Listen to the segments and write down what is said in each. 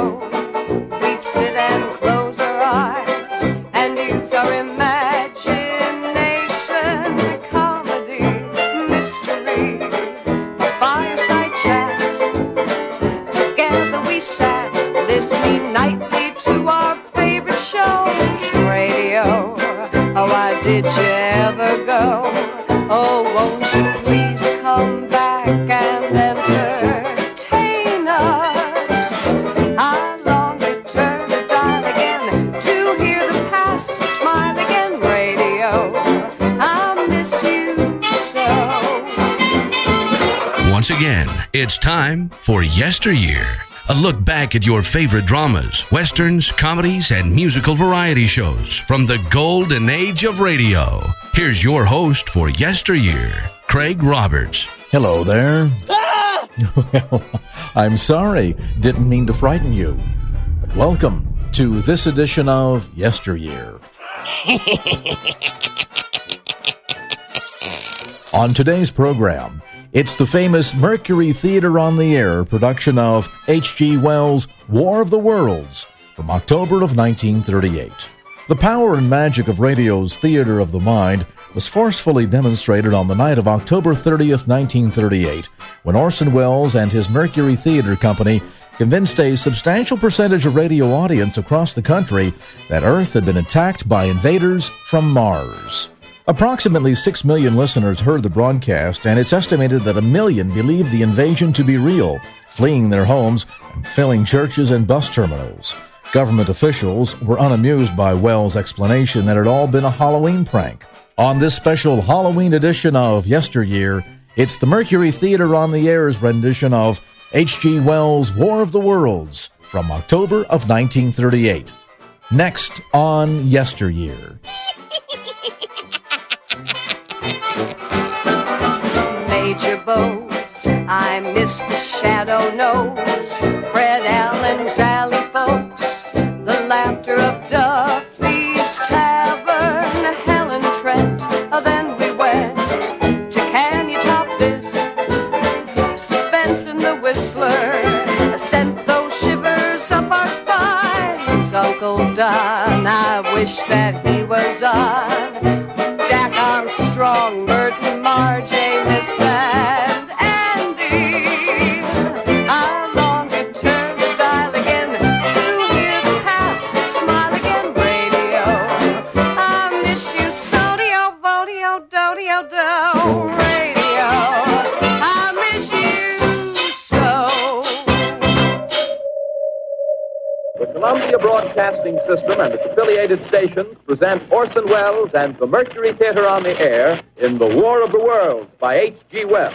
radio, we'd sit and close our eyes and use our imagination. Comedy, mystery, a fireside chat. Together we sat, listening nightly to our favorite shows. Radio, oh, why did you ever go? Oh, won't you please come back and entertain us? I long to turn the dial again to hear the past smile again. Radio, I miss you so. Once again, it's time for Yesteryear. A look back at your favorite dramas, westerns, comedies, and musical variety shows from the golden age of radio. Here's your host for Yesteryear, Craig Roberts. Hello there. Ah! Well, I'm sorry. Didn't mean to frighten you. But welcome to this edition of Yesteryear. On today's program, it's the famous Mercury Theater on the Air production of H.G. Wells' War of the Worlds from October of 1938. The power and magic of radio's theater of the mind was forcefully demonstrated on the night of October 30th, 1938, when Orson Welles and his Mercury Theater Company convinced a substantial percentage of radio audience across the country that Earth had been attacked by invaders from Mars. Approximately 6 million listeners heard the broadcast, and it's estimated that 1 million believed the invasion to be real, fleeing their homes and filling churches and bus terminals. Government officials were unamused by Wells' explanation that it had all been a Halloween prank. On this special Halloween edition of Yesteryear, it's the Mercury Theater on the Air's rendition of H.G. Wells' War of the Worlds from October of 1938. Next on Yesteryear. Major Bose, I miss the Shadow Nose, Fred Allen's Alley Folks, the laughter of Duffy's Tavern, Helen Trent. Then we went to Can You Top This? Suspense in the Whistler sent those shivers up our spines. Uncle Don, I wish that he was on. Jack Armstrong, Burton, Marge, Amos, and Andy. I long to turn the dial again to hear the past smile again. Radio, I miss you so. Dio, vodio, dodio, do. Radio, I miss you so. The Columbia Broadcasting System and its affiliated stations present Orson Welles and the Mercury Theater on the Air in The War of the Worlds by H.G. Wells.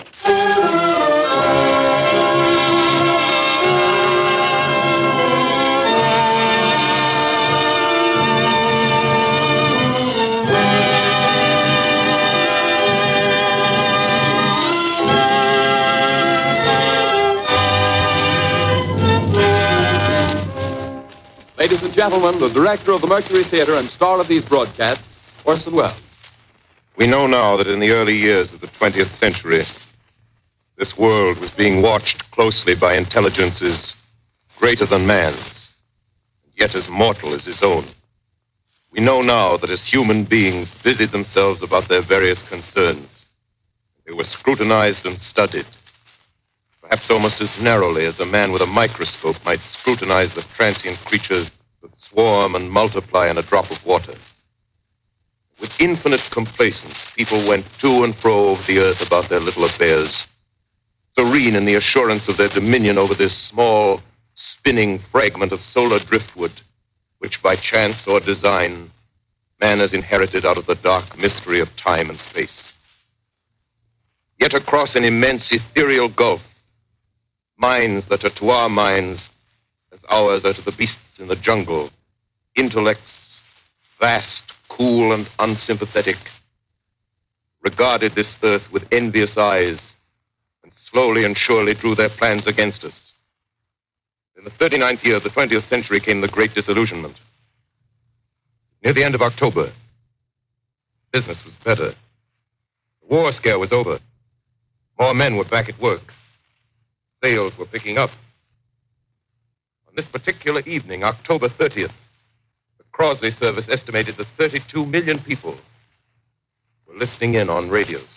Ladies and gentlemen, the director of the Mercury Theater and star of these broadcasts, Orson Welles. We know now that in the early years of the 20th century, this world was being watched closely by intelligences greater than man's, yet as mortal as his own. We know now that as human beings busied themselves about their various concerns, they were scrutinized and studied, perhaps almost as narrowly as a man with a microscope might scrutinize the transient creatures that swarm and multiply in a drop of water. With infinite complacence, people went to and fro over the earth about their little affairs, serene in the assurance of their dominion over this small, spinning fragment of solar driftwood, which by chance or design, man has inherited out of the dark mystery of time and space. Yet across an immense ethereal gulf, minds that are to our minds as ours are to the beasts in the jungle, intellects vast, cool, and unsympathetic, regarded this earth with envious eyes and slowly and surely drew their plans against us. In the 39th year of the 20th century came the Great Disillusionment. Near the end of October, business was better. The war scare was over. More men were back at work. Sales were picking up. On This particular evening, October 30th, the Crosley service estimated that 32 million people were listening in on radios.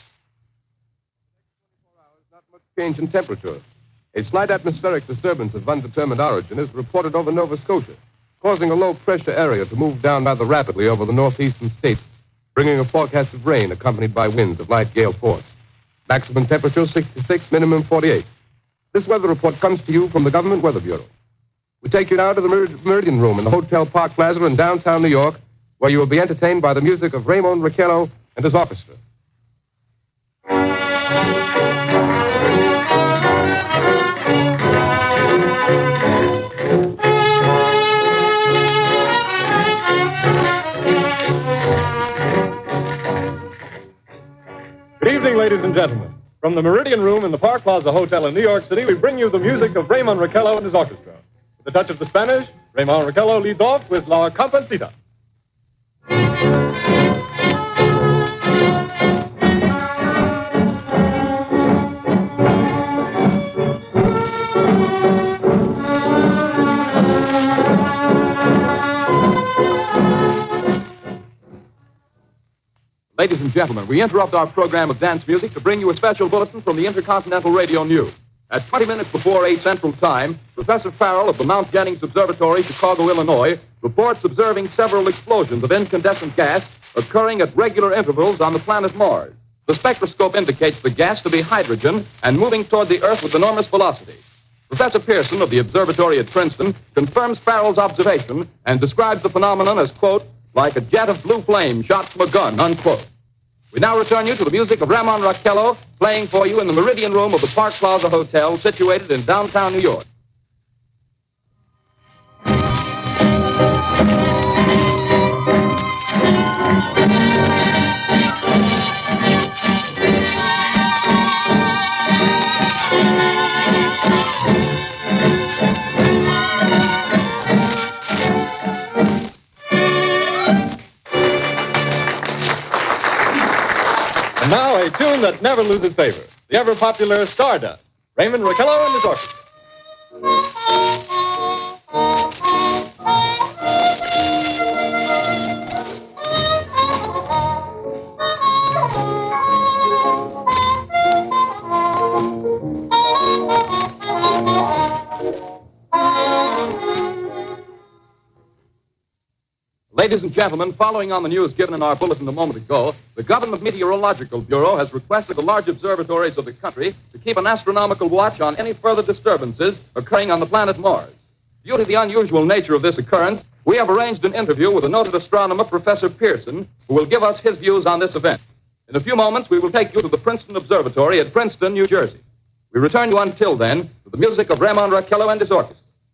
Not much change in temperature. A slight atmospheric disturbance of undetermined origin is reported over Nova Scotia, causing a low-pressure area to move down rather rapidly over the northeastern states, bringing a forecast of rain accompanied by winds of light gale force. Maximum temperature 66, minimum 48. This weather report comes to you from the Government Weather Bureau. We take you now to the Meridian Room in the Hotel Park Plaza in downtown New York, where you will be entertained by the music of Raymond Raquello and his orchestra. Good evening, ladies and gentlemen. From the Meridian Room in the Park Plaza Hotel in New York City, we bring you the music of Raymond Raquello and his orchestra. With a touch of the Spanish, Raymond Raquello leads off with La Compancita. Ladies and gentlemen, we interrupt our program of dance music to bring you a special bulletin from the Intercontinental Radio News. At 20 minutes before 8 Central Time, Professor Farrell of the Mount Jennings Observatory, Chicago, Illinois, reports observing several explosions of incandescent gas occurring at regular intervals on the planet Mars. The spectroscope indicates the gas to be hydrogen and moving toward the Earth with enormous velocity. Professor Pearson of the observatory at Princeton confirms Farrell's observation and describes the phenomenon as, quote, like a jet of blue flame shot from a gun, unquote. We now return you to the music of Raymond Raquello, playing for you in the Meridian Room of the Park Plaza Hotel, situated in downtown New York. And now, a tune that never loses favor. The ever-popular Stardust. Raymond Raquello and his orchestra. Ladies and gentlemen, following on the news given in our bulletin a moment ago, the Government Meteorological Bureau has requested the large observatories of the country to keep an astronomical watch on any further disturbances occurring on the planet Mars. Due to the unusual nature of this occurrence, we have arranged an interview with the noted astronomer, Professor Pearson, who will give us his views on this event. In a few moments, we will take you to the Princeton Observatory at Princeton, New Jersey. We return you until then to the music of Raymond Raquello and his orchestra.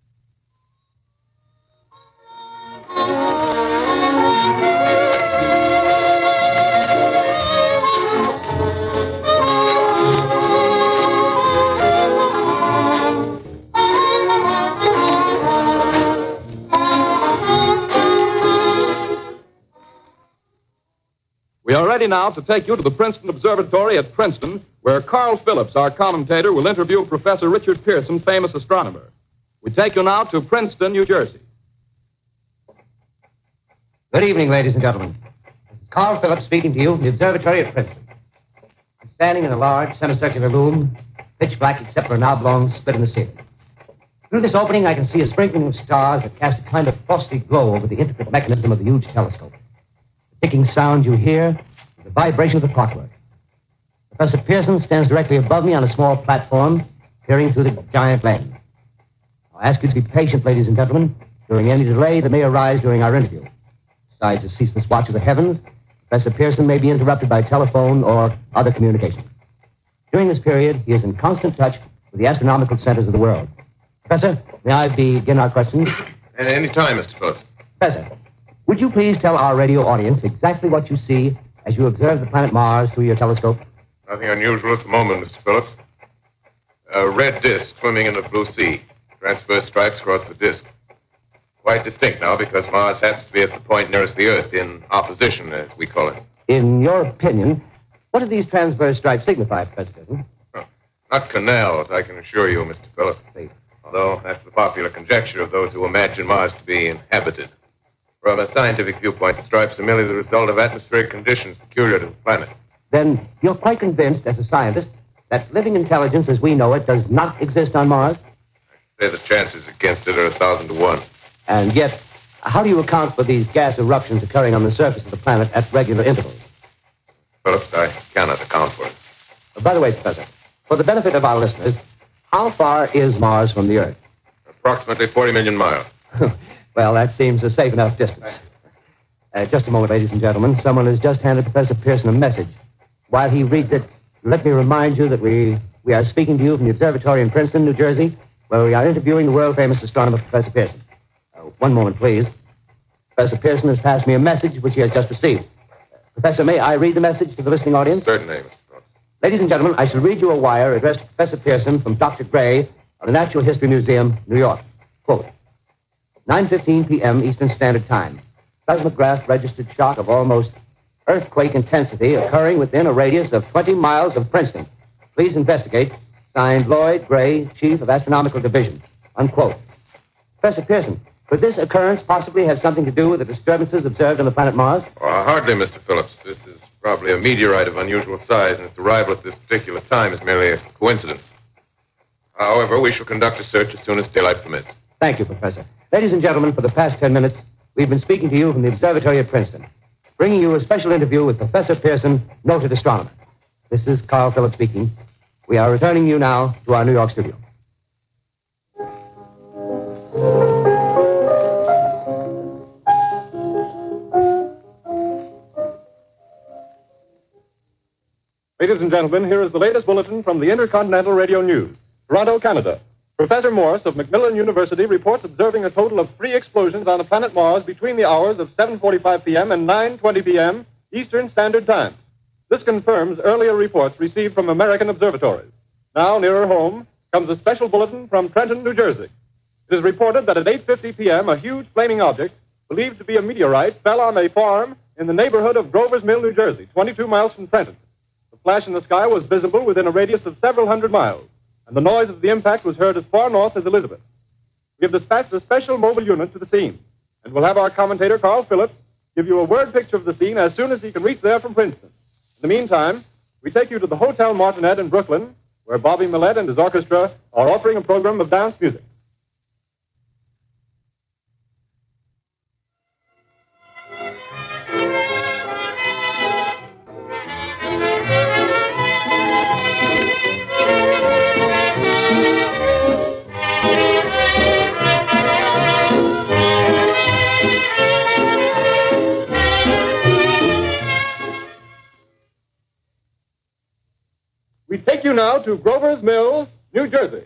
We are ready now to take you to the Princeton Observatory at Princeton, where Carl Phillips, our commentator, will interview Professor Richard Pearson, famous astronomer. We take you now to Princeton, New Jersey. Good evening, ladies and gentlemen. This is Carl Phillips speaking to you from the observatory at Princeton. I'm standing in a large semicircular room, pitch black except for an oblong split in the ceiling. Through this opening, I can see a sprinkling of stars that cast a kind of frosty glow over the intricate mechanism of the huge telescope. The ticking sound you hear is the vibration of the clockwork. Professor Pearson stands directly above me on a small platform, peering through the giant lens. I'll ask you to be patient, ladies and gentlemen, during any delay that may arise during our interview. Besides the ceaseless watch of the heavens, Professor Pearson may be interrupted by telephone or other communication. During this period, he is in constant touch with the astronomical centers of the world. Professor, may I begin our questions? At any time, Mr. Phillips. Professor, would you please tell our radio audience exactly what you see as you observe the planet Mars through your telescope? Nothing unusual at the moment, Mr. Phillips. A red disk swimming in the blue sea. Transverse stripes across the disk. Quite distinct now because Mars happens to be at the point nearest the Earth, in opposition, as we call it. In your opinion, what do these transverse stripes signify, Professor Pearson? Not canals, I can assure you, Mr. Phillips. Although that's the popular conjecture of those who imagine Mars to be inhabited. From a scientific viewpoint, the stripes are merely the result of atmospheric conditions peculiar to the planet. Then you're quite convinced, as a scientist, that living intelligence as we know it does not exist on Mars? Say the chances against it are 1,000 to 1. And yet, how do you account for these gas eruptions occurring on the surface of the planet at regular intervals? Phillips, I cannot account for it. By the way, Professor, for the benefit of our listeners, how far is Mars from the Earth? Approximately 40 million miles. Well, that seems a safe enough distance. Just a moment, ladies and gentlemen. Someone has just handed Professor Pearson a message. While he reads it, let me remind you that we are speaking to you from the observatory in Princeton, New Jersey, where we are interviewing the world-famous astronomer, Professor Pearson. One moment, please. Professor Pearson has passed me a message which he has just received. Professor, may I read the message to the listening audience? Certainly, Mr. Phillips. Ladies and gentlemen, I shall read you a wire addressed to Professor Pearson from Dr. Gray of the Natural History Museum, New York. Quote, 9:15 p.m. Eastern Standard Time. Seismograph registered shock of almost earthquake intensity occurring within a radius of 20 miles of Princeton. Please investigate. Signed, Lloyd Gray, Chief of Astronomical Division. Unquote. Professor Pearson, could this occurrence possibly have something to do with the disturbances observed on the planet Mars? Hardly, Mr. Phillips. This is probably a meteorite of unusual size, and its arrival at this particular time is merely a coincidence. However, we shall conduct a search as soon as daylight permits. Thank you, Professor. Ladies and gentlemen, for the past 10 minutes, we've been speaking to you from the observatory at Princeton, bringing you a special interview with Professor Pearson, noted astronomer. This is Carl Phillips speaking. We are returning you now to our New York studio. Ladies and gentlemen, here is the latest bulletin from the Intercontinental Radio News. Toronto, Canada. Professor Morse of Macmillan University reports observing a total of 3 explosions on the planet Mars between the hours of 7:45 p.m. and 9:20 p.m. Eastern Standard Time. This confirms earlier reports received from American observatories. Now, nearer home, comes a special bulletin from Trenton, New Jersey. It is reported that at 8:50 p.m., a huge flaming object, believed to be a meteorite, fell on a farm in the neighborhood of Grover's Mill, New Jersey, 22 miles from Trenton. The flash in the sky was visible within a radius of several hundred miles, and the noise of the impact was heard as far north as Elizabeth. We have dispatched a special mobile unit to the scene, and we'll have our commentator, Carl Phillips, give you a word picture of the scene as soon as he can reach there from Princeton. In the meantime, we take you to the Hotel Martinet in Brooklyn, where Bobby Millett and his orchestra are offering a program of dance music. We take you now to Grover's Mill, New Jersey.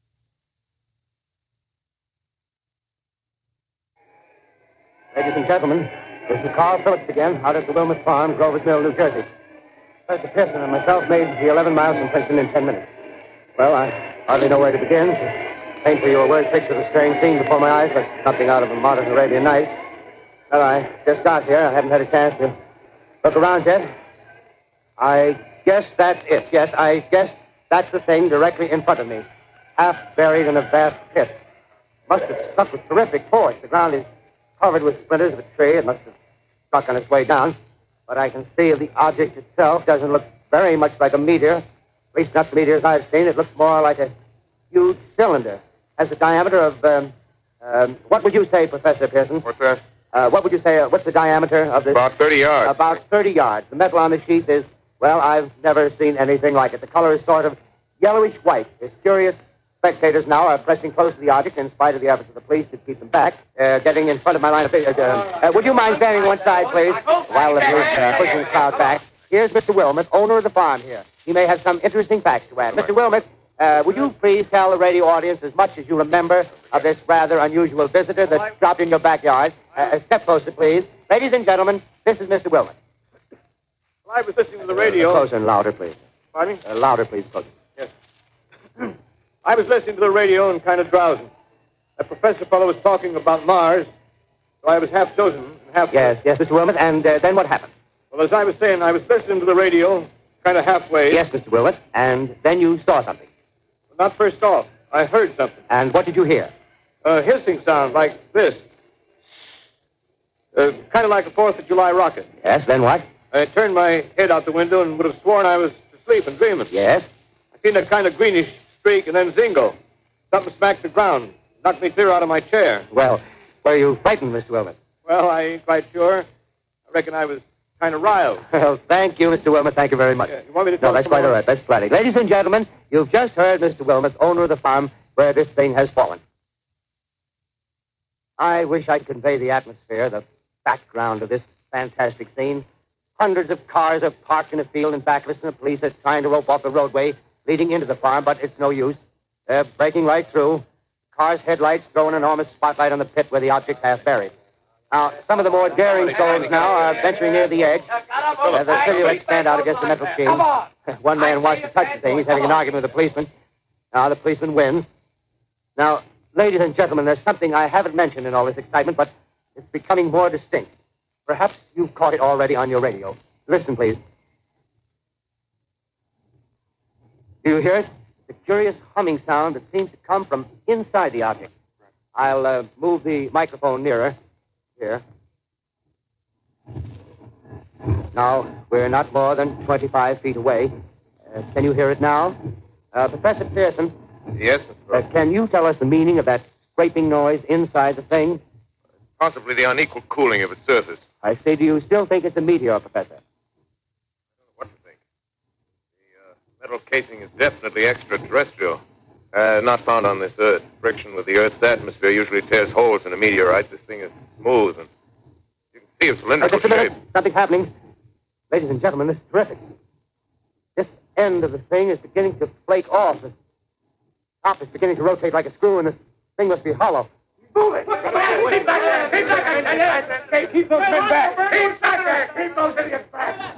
Ladies and gentlemen, this is Carl Phillips again, out at the Wilmot Farm, Grover's Mill, New Jersey. Professor Pearson and myself made the 11 miles from Princeton in 10 minutes. Well, I hardly know where to begin. To paint for you a word picture of the strange scene before my eyes, but something out of a modern Arabian Nights. Well, I just got here. I haven't had a chance to look around yet. I guess that's it. Yes, I guess that's the thing directly in front of me, half buried in a vast pit. Must have struck with terrific force. The ground is covered with splinters of a tree. It must have struck on its way down. But I can see the object itself doesn't look very much like a meteor. At least not the meteors I've seen. It looks more like a huge cylinder. Has a diameter of, what would you say, Professor Pearson? What's that? What would you say, what's the diameter of this? About 30 yards. About 30 yards. The metal on the sheath is, well, I've never seen anything like it. The color is sort of yellowish white. There's curious spectators now are pressing close to the object in spite of the efforts of the police to keep them back. Getting in front of my line of vision. Would you mind standing one side, please, while the police pushing the crowd back? Here's Mr. Wilmot, owner of the farm here. He may have some interesting facts to add. Mr. Wilmot, would you please tell the radio audience as much as you remember of this rather unusual visitor that dropped in your backyard? Step closer, please. Ladies and gentlemen, this is Mr. Wilmot. Well, I was listening to the radio. Closer and louder, please. Pardon me? Louder, please, closer. Yes. I was listening to the radio and kind of drowsing. That professor fellow was talking about Mars, so I was half chosen and half... Yes, Mr. Wilmot, and then what happened? Well, as I was saying, I was listening to the radio, kind of halfway. Yes, Mr. Wilmot, and then you saw something. Not first off. I heard something. And what did you hear? A hissing sound like this. Kind of like a 4th of July rocket. Yes, then what? I turned my head out the window and would have sworn I was asleep and dreaming. Yes? I seen a kind of greenish streak and then zingo. Something smacked the ground. Knocked me clear out of my chair. Well, were you frightened, Mr. Wilmot? Well, I ain't quite sure. I reckon I was kind of riled. Well, thank you, Mr. Wilmot. Thank you very much. You want me to tell No, that's quite all right. That's plenty. Ladies and gentlemen, you've just heard Mr. Wilmot, owner of the farm where this thing has fallen. I wish I'd convey the atmosphere, the background of this fantastic scene. Hundreds of cars are parked in a field and back of us, and the police are trying to rope off the roadway leading into the farm, but it's no use. They're breaking right through. Car's headlights throw an enormous spotlight on the pit where the object's half buried. Now, some of the more daring souls now are venturing near the edge. The silhouettes stand out against the metal chain. One man wants to touch the thing. He's having an argument with the policeman. Now, the policeman wins. Now, ladies and gentlemen, there's something I haven't mentioned in all this excitement, but it's becoming more distinct. Perhaps you've caught it already on your radio. Listen, please. Do you hear it? It's a curious humming sound that seems to come from inside the object. I'll move the microphone nearer. Here. Now, we're not more than 25 feet away. Can you hear it now? Professor Pearson? Yes, Mr. Rowe. Can you tell us the meaning of that scraping noise inside the thing? Possibly the unequal cooling of its surface. I say, do you still think it's a meteor, Professor? What to think? The metal casing is definitely extraterrestrial. Not found on this Earth. Friction with the Earth's atmosphere usually tears holes in a meteorite. This thing is smooth, and you can see its cylindrical Just a minute. shape. Something's happening. Ladies and gentlemen, this is terrific. This end of the thing is beginning to flake off. The top is beginning to rotate like a screw, and the thing must be hollow. Move it! Keep back there! Keep back there! Keep those men back! Keep back there! Keep those idiots back!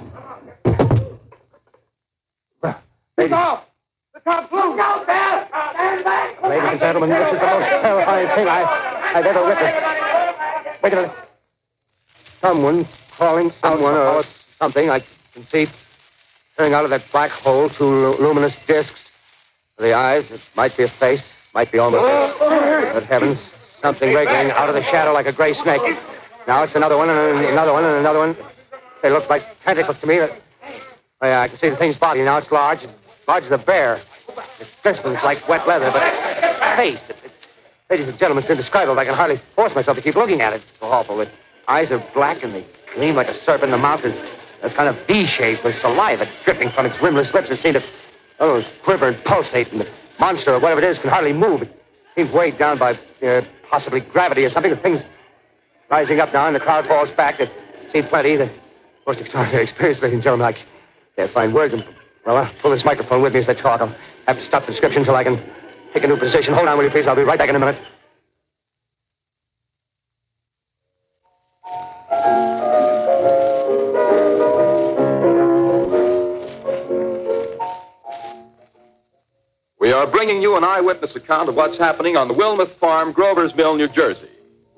Keep off! The top flew! Go, Bill! Stand back! Ladies and gentlemen, this is the most terrifying thing I've ever witnessed. Wait a minute. Someone's calling someone or something. I can see turning out of that black hole two luminous discs. The eyes, it might be a face, might be almost... Good heavens. Something wriggling out of the shadow like a gray snake. Now it's another one, and another one, and another one. They look like tentacles to me. I can see the thing's body now. It's large. As large as a bear. It glistens like wet leather, but its face... Ladies and gentlemen, it's indescribable. I can hardly force myself to keep looking at it. It's so awful. Its eyes are black, and they gleam like a serpent. The mouth is a kind of V-shape with saliva dripping from its rimless lips. It seems to quiver and pulsate, and the monster, or whatever it is, can hardly move. It seems weighed down by possibly gravity or something. The thing's rising up now, and the crowd falls back. They've seen plenty. The most extraordinary experience, ladies and gentlemen. I can't find words. Well, I'll pull this microphone with me as I talk. I'll have to stop the description until I can take a new position. Hold on, will you, please? I'll be right back in a minute. We are bringing you an eyewitness account of what's happening on the Wilmoth Farm, Grover's Mill, New Jersey.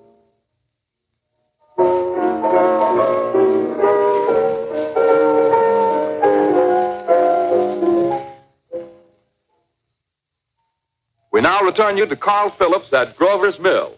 We now return you to Carl Phillips at Grover's Mill.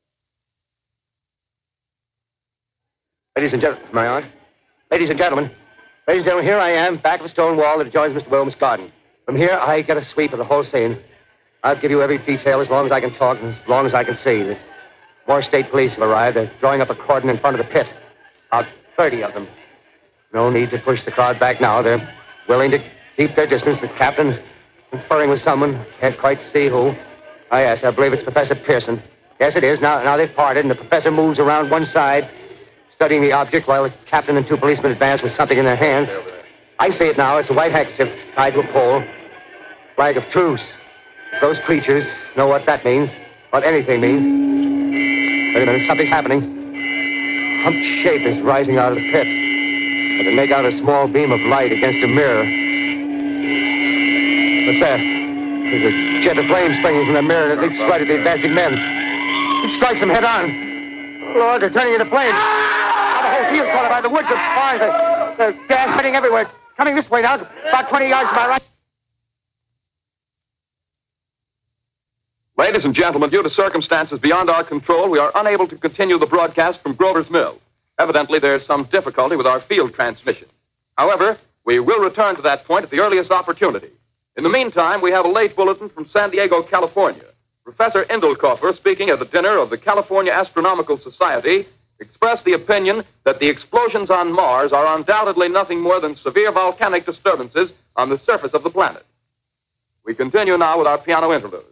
Ladies and gentlemen, am I on? Ladies and gentlemen, here I am, back of a stone wall that adjoins Mr. Williams' garden. From here, I get a sweep of the whole scene. I'll give you every detail as long as I can talk and as long as I can see. The more state police have arrived. They're drawing up a cordon in front of the pit. About 30 of them. No need to push the crowd back now. They're willing to keep their distance. The captain's conferring with someone. Can't quite see who. Oh, yes, I believe it's Professor Pearson. Yes, it is. Now they've parted, and the professor moves around one side, studying the object while the captain and two policemen advance with something in their hands. I see it now. It's a white handkerchief tied to a pole. Flag of truce. Those creatures know what that means, what anything means. Wait a minute, something's happening. A humped shape is rising out of the pit. I can make out a small beam of light against a mirror. What's that? There's a jet of flame springing from the mirror and it leaps right at the advancing men. It strikes them head on. Lord, they're turning into flames. Now the whole field's caught by the woods of fires. There's gas spreading everywhere. Coming this way now, about 20 yards to my right. Ladies and gentlemen, due to circumstances beyond our control, we are unable to continue the broadcast from Grover's Mill. Evidently, there's some difficulty with our field transmission. However, we will return to that point at the earliest opportunity. In the meantime, we have a late bulletin from San Diego, California. Professor Indelkoffer, speaking at the dinner of the California Astronomical Society, expressed the opinion that the explosions on Mars are undoubtedly nothing more than severe volcanic disturbances on the surface of the planet. We continue now with our piano interlude.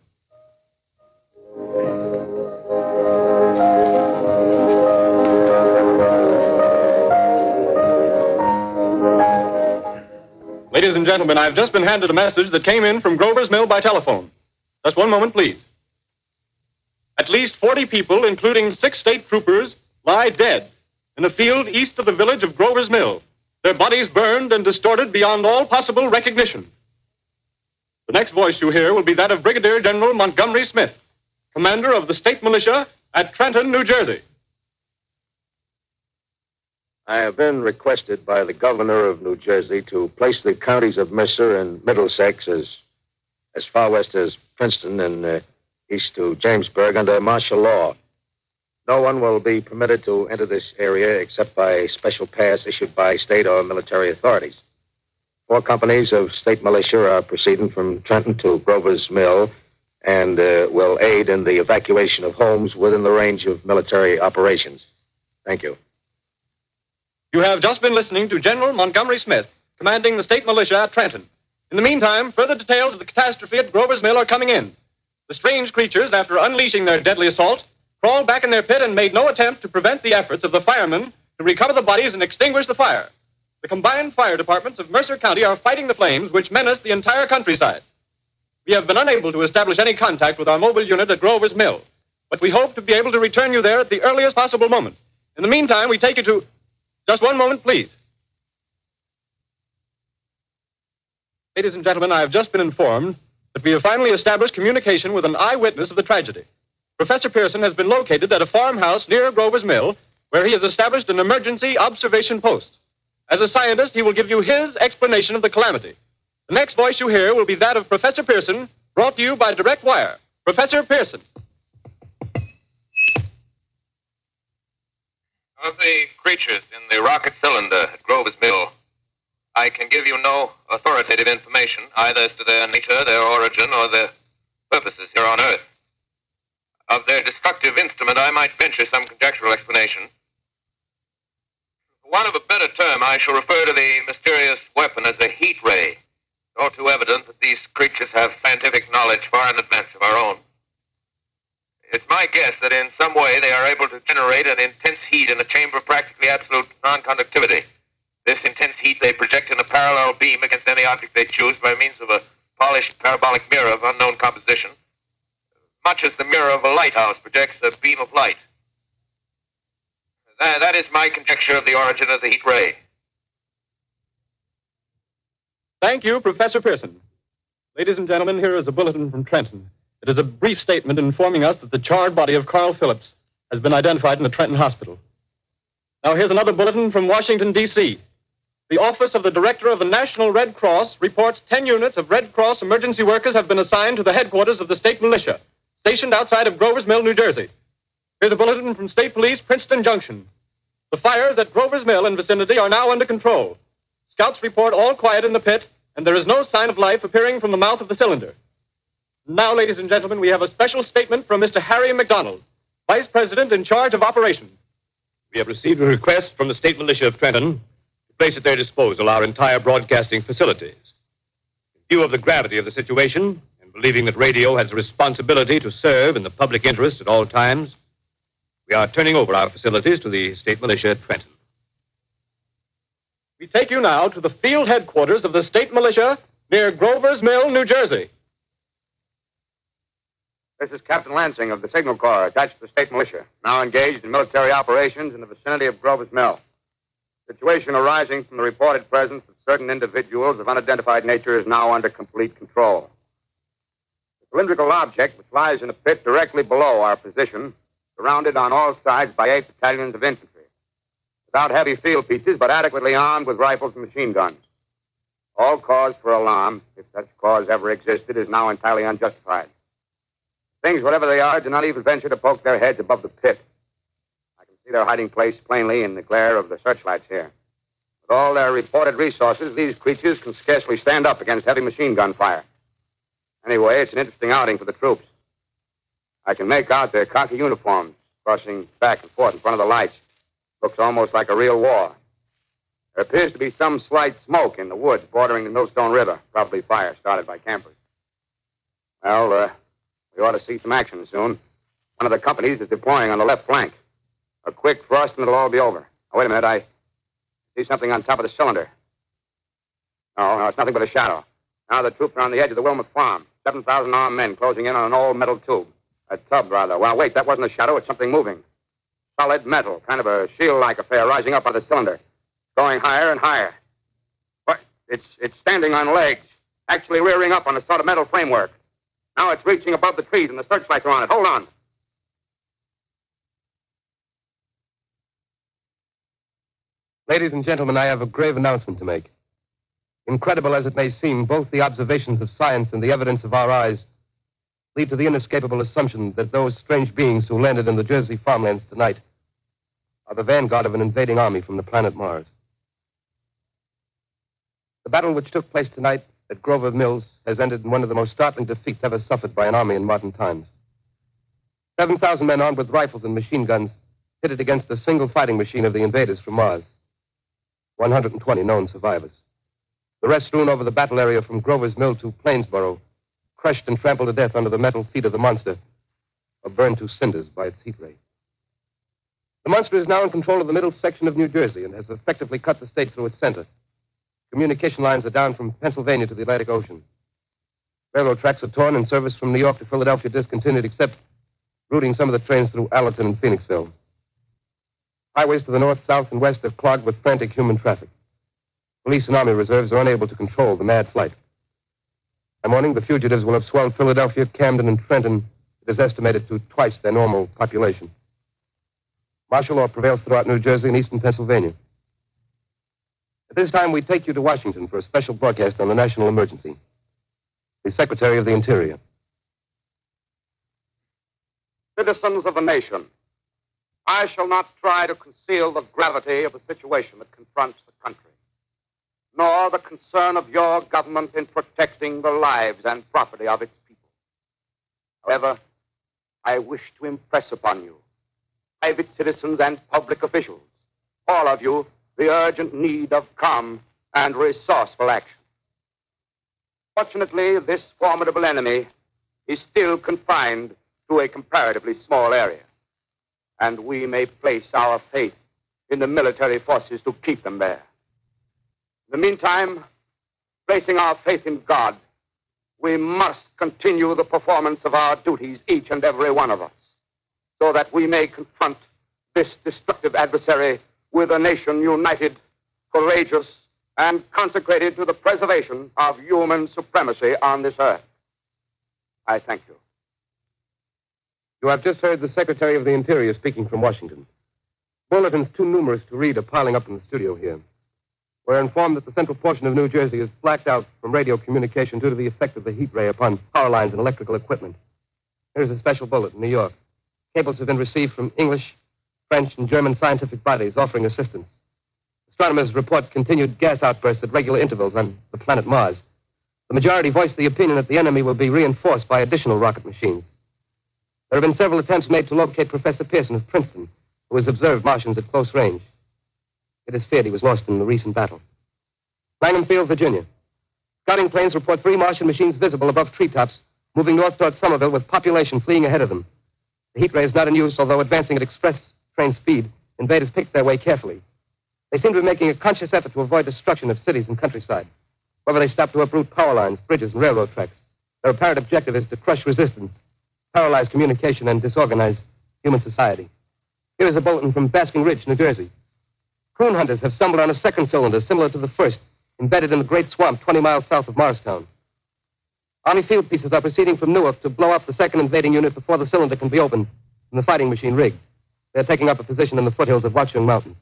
Ladies and gentlemen, I've just been handed a message that came in from Grover's Mill by telephone. Just one moment, please. At least 40 people, including 6 state troopers, lie dead in a field east of the village of Grover's Mill, their bodies burned and distorted beyond all possible recognition. The next voice you hear will be that of Brigadier General Montgomery Smith, commander of the state militia at Trenton, New Jersey. I have been requested by the governor of New Jersey to place the counties of Mercer and Middlesex as far west as Princeton and east to Jamesburg under martial law. No one will be permitted to enter this area except by a special pass issued by state or military authorities. 4 companies of state militia are proceeding from Trenton to Grover's Mill and will aid in the evacuation of homes within the range of military operations. Thank you. You have just been listening to General Montgomery Smith, commanding the state militia at Trenton. In the meantime, further details of the catastrophe at Grover's Mill are coming in. The strange creatures, after unleashing their deadly assault, crawled back in their pit and made no attempt to prevent the efforts of the firemen to recover the bodies and extinguish the fire. The combined fire departments of Mercer County are fighting the flames which menace the entire countryside. We have been unable to establish any contact with our mobile unit at Grover's Mill, but we hope to be able to return you there at the earliest possible moment. In the meantime, we take you to... Just one moment, please. Ladies and gentlemen, I have just been informed that we have finally established communication with an eyewitness of the tragedy. Professor Pearson has been located at a farmhouse near Grover's Mill, where he has established an emergency observation post. As a scientist, he will give you his explanation of the calamity. The next voice you hear will be that of Professor Pearson, brought to you by direct wire. Professor Pearson. Of the creatures in the rocket cylinder at Grover's Mill, I can give you no authoritative information, either as to their nature, their origin, or their purposes here on Earth. Of their destructive instrument, I might venture some conjectural explanation. For want of a better term, I shall refer to the mysterious weapon as a heat ray. It's all too evident that these creatures have scientific knowledge far in advance of our own. It's my guess that in some way they are able to generate an intense heat in a chamber of practically absolute non-conductivity. This intense heat they project in a parallel beam against any object they choose by means of a polished parabolic mirror of unknown composition, much as the mirror of a lighthouse projects a beam of light. That is my conjecture of the origin of the heat ray. Thank you, Professor Pearson. Ladies and gentlemen, here is a bulletin from Trenton. It is a brief statement informing us that the charred body of Carl Phillips has been identified in the Trenton Hospital. Now, here's another bulletin from Washington, D.C. The Office of the Director of the National Red Cross reports 10 units of Red Cross emergency workers have been assigned to the headquarters of the state militia, stationed outside of Grover's Mill, New Jersey. Here's a bulletin from State Police, Princeton Junction. The fires at Grover's Mill and vicinity are now under control. Scouts report all quiet in the pit, and there is no sign of life appearing from the mouth of the cylinder. Now, ladies and gentlemen, we have a special statement from Mr. Harry McDonald, Vice President in charge of operations. We have received a request from the state militia of Trenton to place at their disposal our entire broadcasting facilities. In view of the gravity of the situation, and believing that radio has a responsibility to serve in the public interest at all times, we are turning over our facilities to the state militia at Trenton. We take you now to the field headquarters of the state militia near Grover's Mill, New Jersey. This is Captain Lansing of the Signal Corps, attached to the state militia, now engaged in military operations in the vicinity of Grover's Mill. Situation arising from the reported presence of certain individuals of unidentified nature is now under complete control. The cylindrical object, which lies in a pit directly below our position, surrounded on all sides by 8 battalions of infantry, without heavy field pieces, but adequately armed with rifles and machine guns. All cause for alarm, if such cause ever existed, is now entirely unjustified. Things, whatever they are, do not even venture to poke their heads above the pit. I can see their hiding place plainly in the glare of the searchlights here. With all their reported resources, these creatures can scarcely stand up against heavy machine gun fire. Anyway, it's an interesting outing for the troops. I can make out their khaki uniforms crossing back and forth in front of the lights. Looks almost like a real war. There appears to be some slight smoke in the woods bordering the Millstone River, probably fire started by campers. Well, we ought to see some action soon. One of the companies is deploying on the left flank. A quick thrust and it'll all be over. Now, wait a minute. I see something on top of the cylinder. No, it's nothing but a shadow. Now the troops are on the edge of the Wilmot Farm. 7,000 armed men closing in on an old metal tube. A tub, rather. Well, wait, that wasn't a shadow. It's something moving. Solid metal, kind of a shield-like affair rising up on the cylinder. Going higher and higher. What? It's standing on legs. Actually rearing up on a sort of metal framework. Now it's reaching above the trees and the searchlights are on it. Hold on. Ladies and gentlemen, I have a grave announcement to make. Incredible as it may seem, both the observations of science and the evidence of our eyes lead to the inescapable assumption that those strange beings who landed in the Jersey farmlands tonight are the vanguard of an invading army from the planet Mars. The battle which took place tonight at Grover Mills has ended in one of the most startling defeats ever suffered by an army in modern times. 7,000 men armed with rifles and machine guns pitted against a single fighting machine of the invaders from Mars. 120 known survivors. The rest strewn over the battle area from Grover's Mill to Plainsboro, crushed and trampled to death under the metal feet of the monster, or burned to cinders by its heat ray. The monster is now in control of the middle section of New Jersey and has effectively cut the state through its center. Communication lines are down from Pennsylvania to the Atlantic Ocean. Railroad tracks are torn and service from New York to Philadelphia discontinued, except routing some of the trains through Allerton and Phoenixville. Highways to the north, south, and west are clogged with frantic human traffic. Police and army reserves are unable to control the mad flight. By morning, the fugitives will have swelled Philadelphia, Camden, and Trenton. It is estimated to twice their normal population. Martial law prevails throughout New Jersey and eastern Pennsylvania. At this time, we take you to Washington for a special broadcast on the national emergency. The Secretary of the Interior. Citizens of the nation, I shall not try to conceal the gravity of the situation that confronts the country, nor the concern of your government in protecting the lives and property of its people. However, I wish to impress upon you, private citizens and public officials, all of you, the urgent need of calm and resourceful action. Fortunately, this formidable enemy is still confined to a comparatively small area, and we may place our faith in the military forces to keep them there. In the meantime, placing our faith in God, we must continue the performance of our duties, each and every one of us, so that we may confront this destructive adversary with a nation united, courageous, and consecrated to the preservation of human supremacy on this earth. I thank you. You have just heard the Secretary of the Interior speaking from Washington. Bulletins too numerous to read are piling up in the studio here. We're informed that the central portion of New Jersey is blacked out from radio communication due to the effect of the heat ray upon power lines and electrical equipment. Here's a special bulletin, New York. Cables have been received from English, French, and German scientific bodies offering assistance. Astronomers report continued gas outbursts at regular intervals on the planet Mars. The majority voiced the opinion that the enemy will be reinforced by additional rocket machines. There have been several attempts made to locate Professor Pearson of Princeton, who has observed Martians at close range. It is feared he was lost in the recent battle. Langham Field, Virginia. Scouting planes report 3 Martian machines visible above treetops, moving north toward Somerville with population fleeing ahead of them. The heat ray is not in use, although advancing at express train speed, invaders picked their way carefully. They seem to be making a conscious effort to avoid destruction of cities and countryside. However, they stop to uproot power lines, bridges, and railroad tracks. Their apparent objective is to crush resistance, paralyze communication, and disorganize human society. Here is a bulletin from Basking Ridge, New Jersey. Coon hunters have stumbled on a second cylinder similar to the first, embedded in the great swamp 20 miles south of Morristown. Army field pieces are proceeding from Newark to blow up the second invading unit before the cylinder can be opened and the fighting machine rigged. They're taking up a position in the foothills of Watchung Mountain.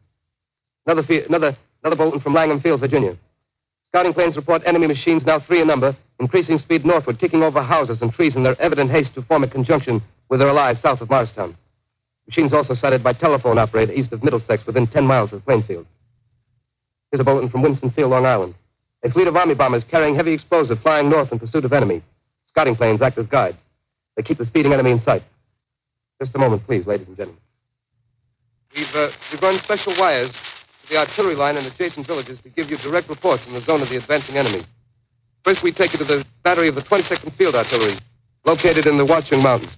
Another bulletin from Langham Field, Virginia. Scouting planes report enemy machines, now 3 in number, increasing speed northward, kicking over houses and trees in their evident haste to form a conjunction with their allies south of Morristown. Machines also sighted by telephone operator east of Middlesex within 10 miles of Plainfield. Here's a bulletin from Winston-Field, Long Island. A fleet of Army bombers carrying heavy explosive flying north in pursuit of enemy. Scouting planes act as guides. They keep the speeding enemy in sight. Just a moment, please, ladies and gentlemen. We've run special wires to the artillery line and adjacent villages to give you direct reports from the zone of the advancing enemy. First, we take you to the battery of the 22nd Field Artillery, located in the Watchung Mountains.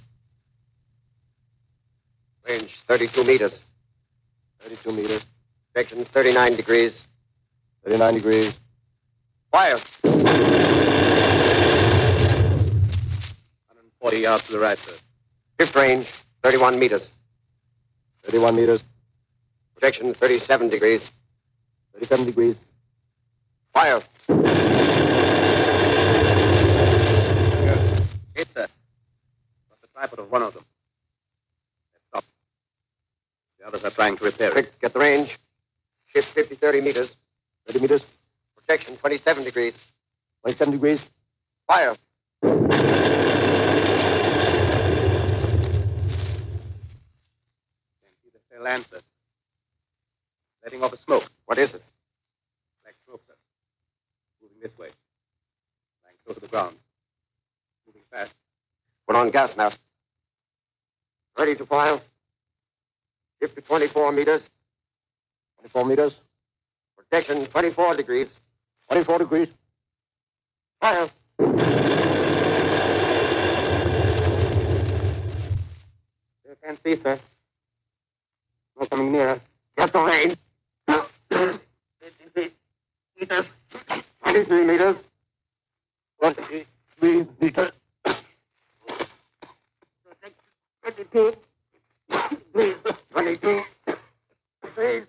Range 32 meters. 32 meters. Direction 39 degrees. 39 degrees. Fire. 140 yards to the right, sir. Fifth range, 31 meters. 31 meters. Projection 37 degrees. 37 degrees. Fire. Hit, sir. Got the tripod of one of them. Stop. The others are trying to repair it. Quick, get the range. Shift 30 meters. 30 meters. Projection 27 degrees. 27 degrees. Fire. Land, sir. Letting off a smoke. What is it? Black smoke, sir. Moving this way. Lying close to the ground. Moving fast. Put on gas mask. Ready to fire. Shift to 24 meters. 24 meters. Projection 24 degrees. 24 degrees. Fire. You can't see, sir. No coming nearer. Get the range. 23 meters. 23 meters. 23 meters. 22. Please. 22. Please.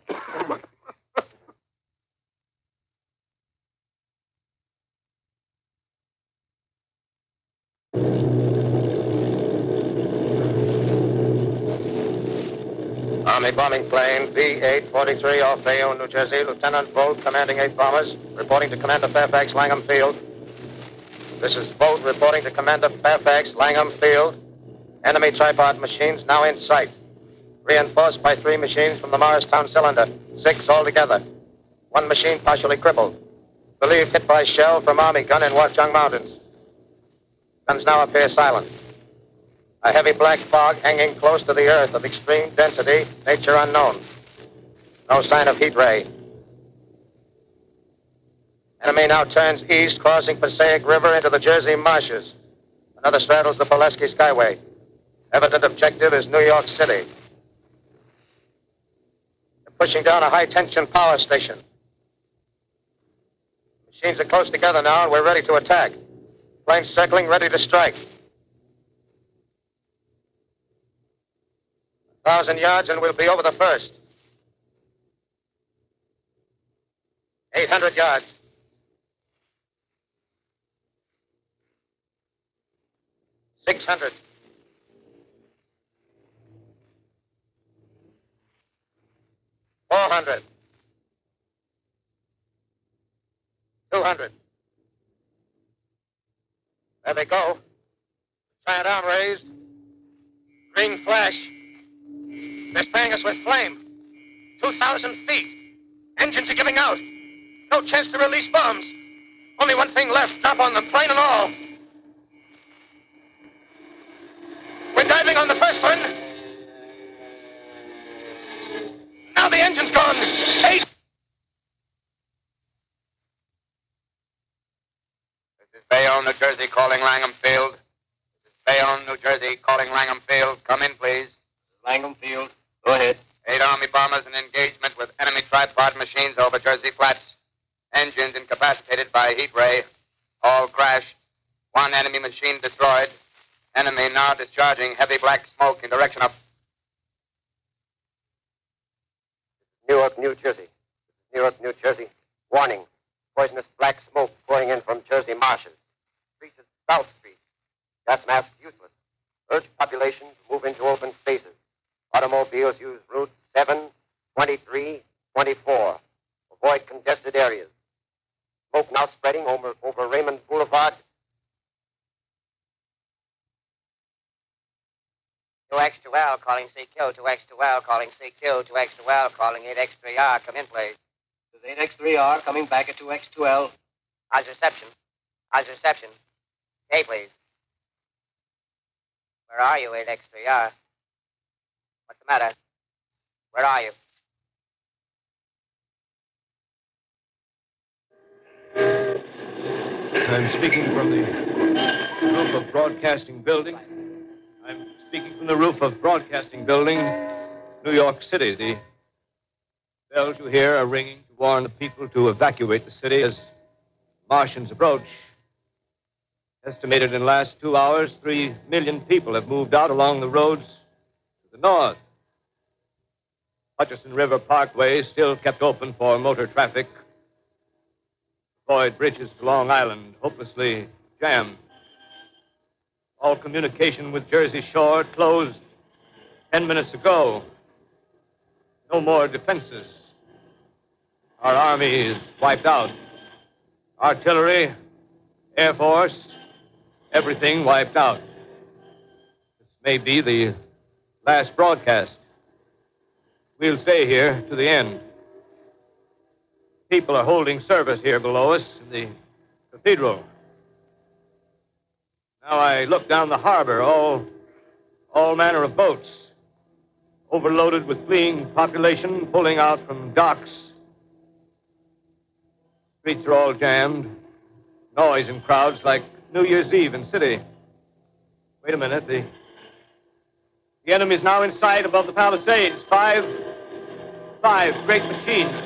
Army bombing plane P-843 off Bayonne, New Jersey. Lieutenant Bolt, commanding 8 bombers, reporting to Commander Fairfax, Langham Field. This is Bolt reporting to Commander Fairfax, Langham Field. Enemy tripod machines now in sight. Reinforced by 3 machines from the Morristown cylinder. 6 altogether. 1 machine partially crippled. Believed hit by shell from Army gun in Watchung Mountains. Guns now appear silent. A heavy black fog hanging close to the earth of extreme density, nature unknown. No sign of heat ray. Enemy now turns east, crossing Passaic River into the Jersey marshes. Another straddles the Pulaski Skyway. Evident objective is New York City. They're pushing down a high-tension power station. Machines are close together now, and we're ready to attack. Planes circling, ready to strike. 1,000 yards, and we'll be over the first. 800 yards. 600. 400. 200. There they go. Fire down raised. Green flash. They're spraying us with flame. 2,000 feet. Engines are giving out. No chance to release bombs. Only one thing left. Drop on them, plane and all. We're diving on the first one. Now the engine's gone. 8. This is Bayonne, New Jersey, calling Langham Field. This is Bayonne, New Jersey, calling Langham Field. Come in, please. Langham Field. Go ahead. 8 Army bombers in engagement with enemy tripod machines over Jersey Flats. Engines incapacitated by heat ray. All crashed. 1 enemy machine destroyed. Enemy now discharging heavy black smoke in direction of Newark, New Jersey. Newark, New Jersey. Warning. Poisonous black smoke pouring in from Jersey marshes. Reaches South Street. Gas mask useless. Urge population to move into open spaces. Automobiles use routes 7, 23, 24. Avoid congested areas. Smoke now spreading over Raymond Boulevard 2X2L, calling CQ. 2X2L, calling CQ. 2X2L, calling 8X3R. Come in, please. This is 8X3R coming back at 2X2L. How's reception? How's reception? Hey, please. Where are you, 8X3R? What's the matter? Where are you? I'm speaking from the roof of Broadcasting Building. I'm speaking from the roof of Broadcasting Building, New York City. The bells you hear are ringing to warn the people to evacuate the city as Martians approach. Estimated in the last 2 hours, 3 million people have moved out along the roads to the north. Hutchison River Parkway is still kept open for motor traffic. Floyd bridges to Long Island, hopelessly jammed. All communication with Jersey Shore closed 10 minutes ago. No more defenses. Our army is wiped out. Artillery, Air Force, everything wiped out. This may be the last broadcast. We'll stay here to the end. People are holding service here below us in the cathedral. Now I look down the harbor, all manner of boats, overloaded with fleeing population pulling out from docks. Streets are all jammed. Noise and crowds like New Year's Eve in city. Wait a minute. The enemy's now in sight above the Palisades. Five great machines.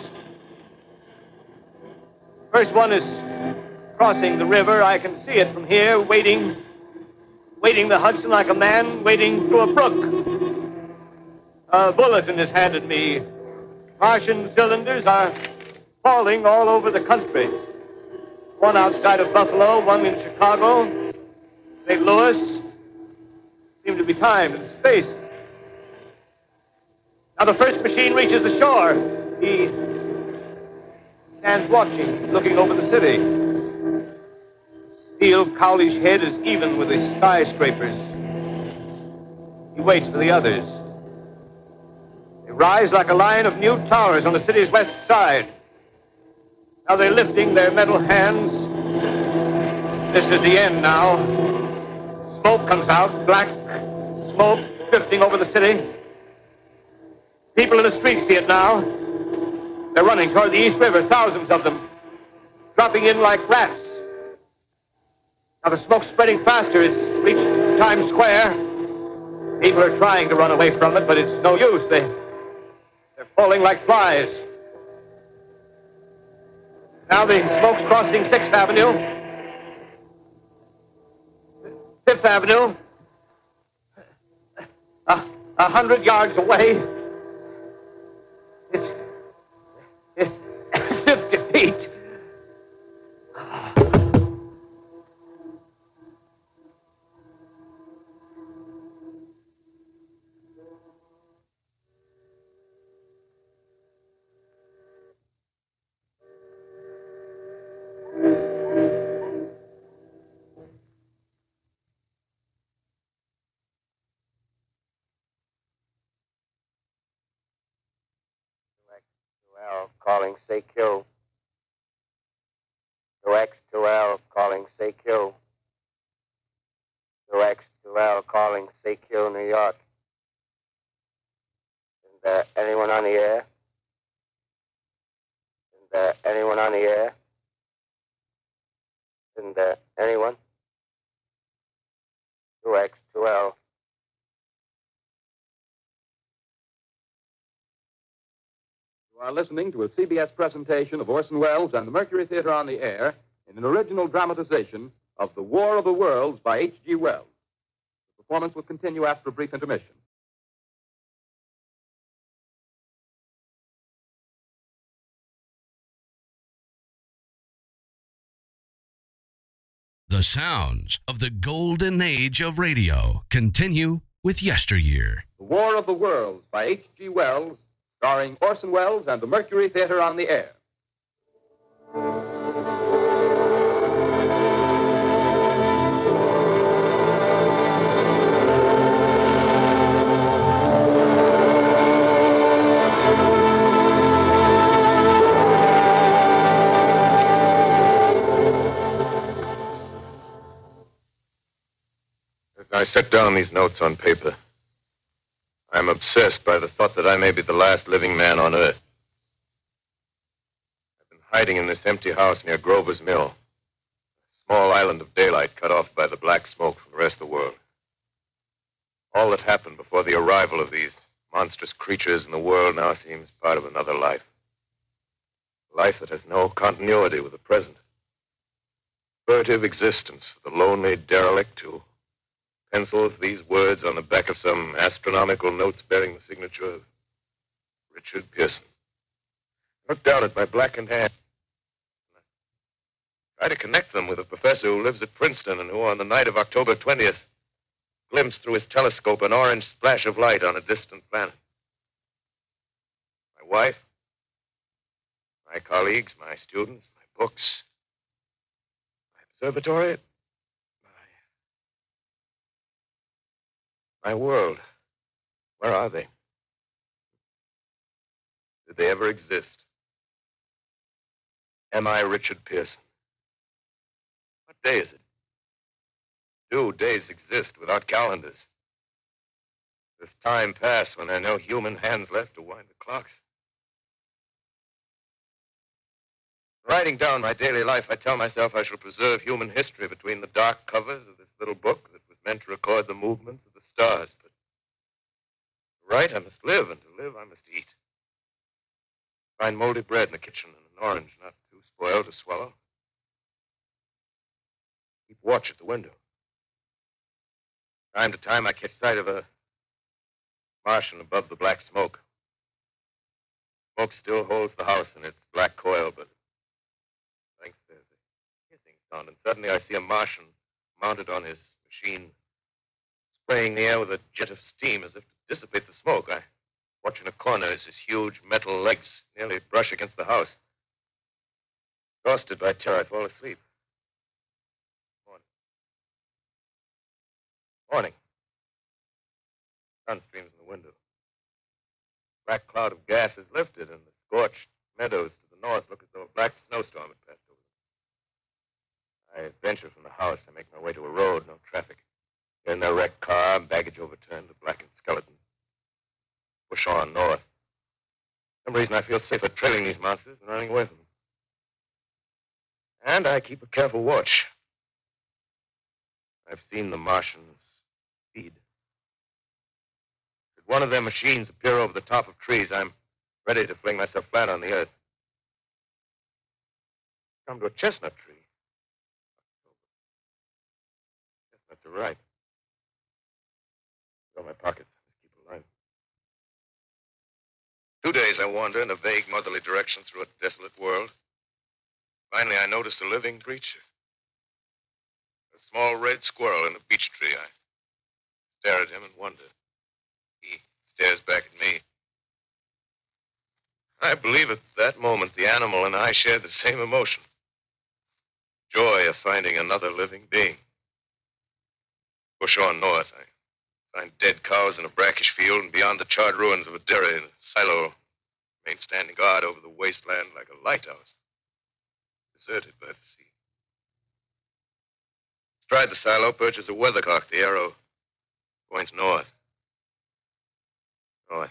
First one is crossing the river. I can see it from here, wading the Hudson like a man wading through a brook. A bulletin is handed me. Martian cylinders are falling all over the country. One outside of Buffalo, one in Chicago, St. Louis. Seem to be timed in space. Now the first machine reaches the shore. He stands watching, looking over the city. Steel Cowley's head is even with the skyscrapers. He waits for the others. They rise like a line of new towers on the city's west side. Now they're lifting their metal hands. This is the end now. Smoke comes out, black smoke drifting over the city. People in the streets see it now. They're running toward the East River, thousands of them, dropping in like rats. Now the smoke's spreading faster. It's reached Times Square. People are trying to run away from it, but it's no use. They're falling like flies. Now the smoke's crossing 6th Avenue. 5th Avenue. 100 yards away. It's 50 feet. Calling CQ. 2X2L calling CQ. 2X2L calling CQ, New York. Isn't there anyone on the air? Isn't there anyone on the air? Isn't there anyone? 2X2L. You are listening to a CBS presentation of Orson Welles and the Mercury Theater on the Air in an original dramatization of The War of the Worlds by H.G. Wells. The performance will continue after a brief intermission. The sounds of the golden age of radio continue with Yesteryear. The War of the Worlds by H.G. Wells, starring Orson Welles and the Mercury Theater on the Air. set down these notes on paper, I'm obsessed by the thought that I may be the last living man on Earth. I've been hiding in this empty house near Grover's Mill, a small island of daylight cut off by the black smoke from the rest of the world. All that happened before the arrival of these monstrous creatures in the world now seems part of another life. A life that has no continuity with the present. Furtive existence for the lonely derelict who pencils these words on the back of some astronomical notes bearing the signature of Richard Pearson. I look down at my blackened hand. I try to connect them with a professor who lives at Princeton and who, on the night of October 20th, glimpsed through his telescope an orange splash of light on a distant planet. My wife, my colleagues, my students, my books, my observatory, my world. Where are they? Did they ever exist? Am I Richard Pearson? What day is it? Do days exist without calendars? Does time pass when there are no human hands left to wind the clocks? Writing down my daily life, I tell myself I shall preserve human history between the dark covers of this little book that was meant to record the movements of the stars. But to write, I must live, and to live, I must eat. Find moldy bread in the kitchen and an orange not too spoiled to swallow. Keep watch at the window. Time to time, I catch sight of a Martian above the black smoke. Smoke still holds the house in its black coil, but thanks, there's a hissing sound, and suddenly I see a Martian mounted on his machine, spraying the air with a jet of steam as if to dissipate the smoke. I watch in a corner as his huge metal legs nearly brush against the house. Exhausted by terror, I fall asleep. Morning. Sun streams in the window. Black cloud of gas is lifted, and the scorched meadows to the north look as though a black snowstorm had passed over them. I venture from the house. I make my way to a road, no traffic. In a wrecked car, baggage overturned, a blackened skeleton. Push on north. For some reason, I feel safer trailing these monsters than running away from them. And I keep a careful watch. I've seen the Martians feed. Should one of their machines appear over the top of trees, I'm ready to fling myself flat on the earth. Come to a chestnut tree. Chestnuts are ripe. Fill my pockets. Let's keep alive. 2 days I wander in a vague motherly direction through a desolate world. Finally, I notice a living creature. A small red squirrel in a beech tree. I stare at him and wonder. He stares back at me. I believe at that moment the animal and I shared the same emotion. Joy of finding another living being. Push on north. I find dead cows in a brackish field, and beyond the charred ruins of a dairy, a silo remains standing guard over the wasteland like a lighthouse. Deserted by the sea. Astride the silo perches a weathercock. The arrow points north. North.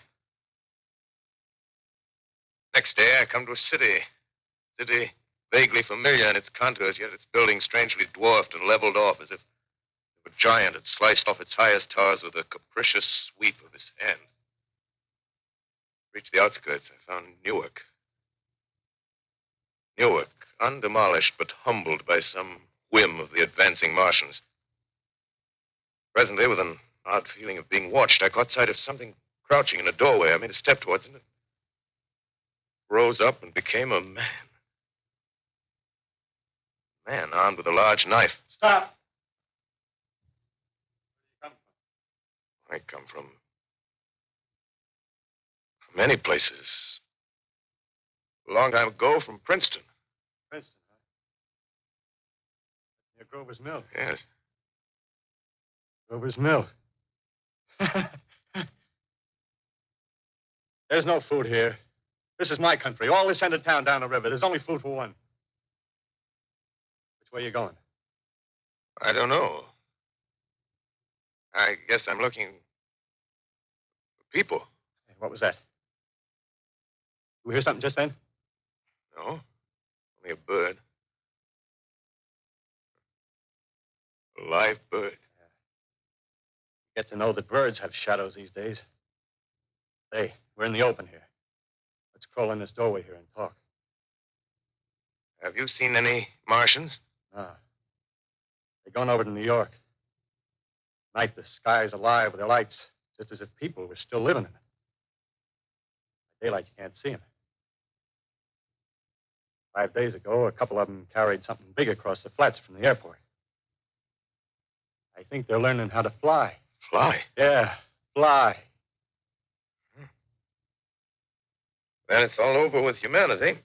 Next day, I come to a city. City vaguely familiar in its contours, yet its buildings strangely dwarfed and leveled off as if a giant had sliced off its highest towers with a capricious sweep of his hand. Reached the outskirts, I found Newark. Newark, undemolished but humbled by some whim of the advancing Martians. Presently, with an odd feeling of being watched, I caught sight of something crouching in a doorway. I made a step towards it. It rose up and became a man. A man armed with a large knife. Stop. I come from many places. A long time ago, from Princeton. Princeton, huh? Near Grover's Mill. Yes. Grover's Mill. There's no food here. This is my country. All this end of town down the river. There's only food for one. Which way are you going? I don't know. I guess I'm looking for people. Hey, what was that? You hear something just then? No, only a bird. A live bird. Get to know that birds have shadows these days. Hey, we're in the open here. Let's crawl in this doorway here and talk. Have you seen any Martians? No. They're going over to New York. Night, the sky's alive with their lights, just as if people were still living in it. By daylight, you can't see them. 5 days ago, a couple of them carried something big across the flats from the airport. I think they're learning how to fly. Fly? Yeah, fly. Then it's all over with humanity.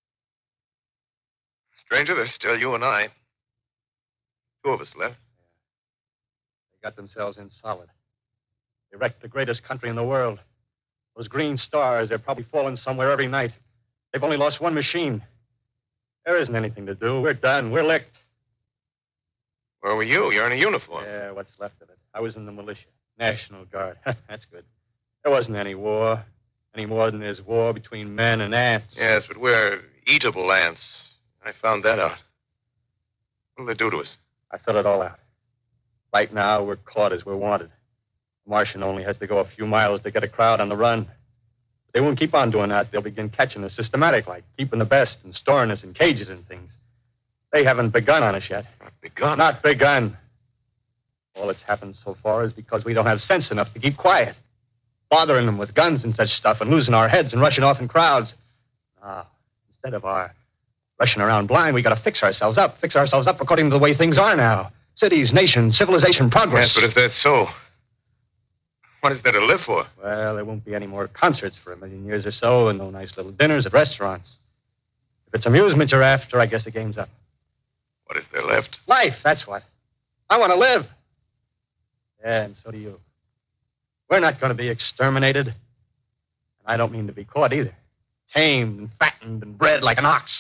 Stranger, there's still you and I. 2 of us left. They got themselves in solid. They wrecked the greatest country in the world. Those green stars, they're probably falling somewhere every night. They've only lost 1 machine. There isn't anything to do. We're done. We're licked. Where were you? You're in a uniform. Yeah, what's left of it. I was in the militia. National Guard. That's good. There wasn't any war. Any more than there's war between men and ants. Yes, but we're eatable ants. I found that out. What'll they do to us? I thought it all out. Right now, we're caught as we're wanted. The Martian only has to go a few miles to get a crowd on the run. But they won't keep on doing that. They'll begin catching us systematic, like keeping the best and storing us in cages and things. They haven't begun on us yet. Not begun? Not begun. All that's happened so far is because we don't have sense enough to keep quiet. Bothering them with guns and such stuff and losing our heads and rushing off in crowds. Now, instead of our rushing around blind, we got to fix ourselves up according to the way things are now. Cities, nations, civilization, progress. Yes, but if that's so, what is there to live for? Well, there won't be any more concerts for 1 million years or so and no nice little dinners at restaurants. If it's amusement you're after, I guess the game's up. What is there left? Life, that's what. I want to live. Yeah, and so do you. We're not going to be exterminated. And I don't mean to be caught either. Tamed and fattened and bred like an ox.